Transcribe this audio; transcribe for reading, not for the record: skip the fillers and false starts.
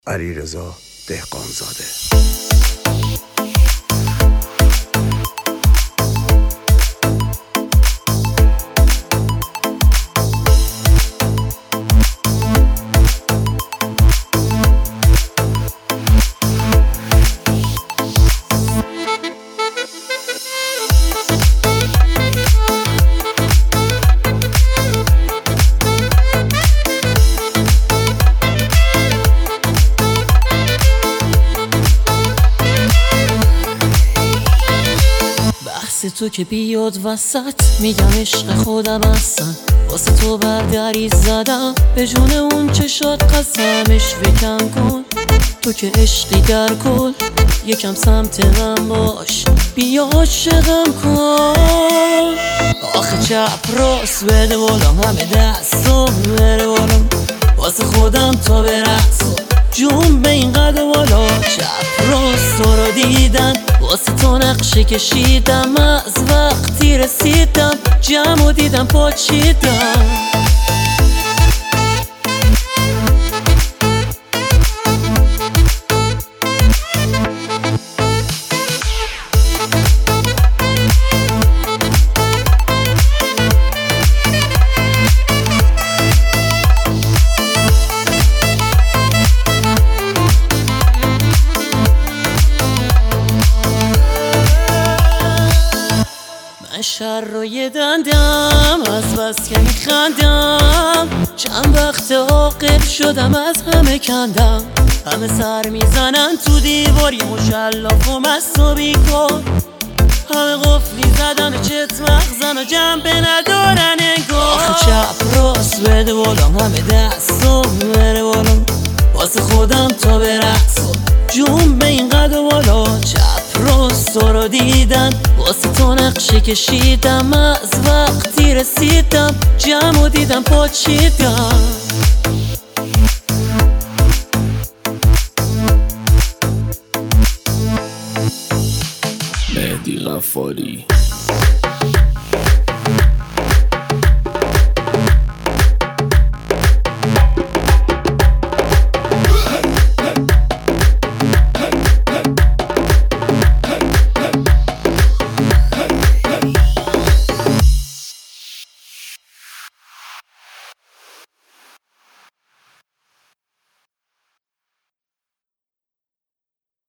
علیرضا دهقانزاده. تو که بیاد وسط میگم عشق خودم هستن، واسه تو بردری زدم به جون اون چشات قسمش فکم کن. تو که عشقی در کل یکم سمت من باش، بیا عاشقم کن. آخه چپ راست بده بالا، همه دستم بره بالا، واسه خودم تا برس جون به این قد بالا. چپ راست تو رو دیدن، واسه تو نقشه کشیدم، از وقتی رسیدم جمع و دیدم پاچیدم. شر رو یه دندم از بس که میخندم، چند وقت عاقل شدم از همه کندم. همه سر میزنن تو دیوار یه مشلاف و مست و بیکار، همه قفلی زدن چت مغزن و جنبه ندارن انگار. آخه چپ راست بده بالا، همه دستم بره بالا، واسه خودم تا برس جون به این قد و بالا. چپ راست تو رو دیدن، واسه تو نقشه کشیدم، از وقتی رسیدم جمع و دیدم پاچیدم. مهدی غفاری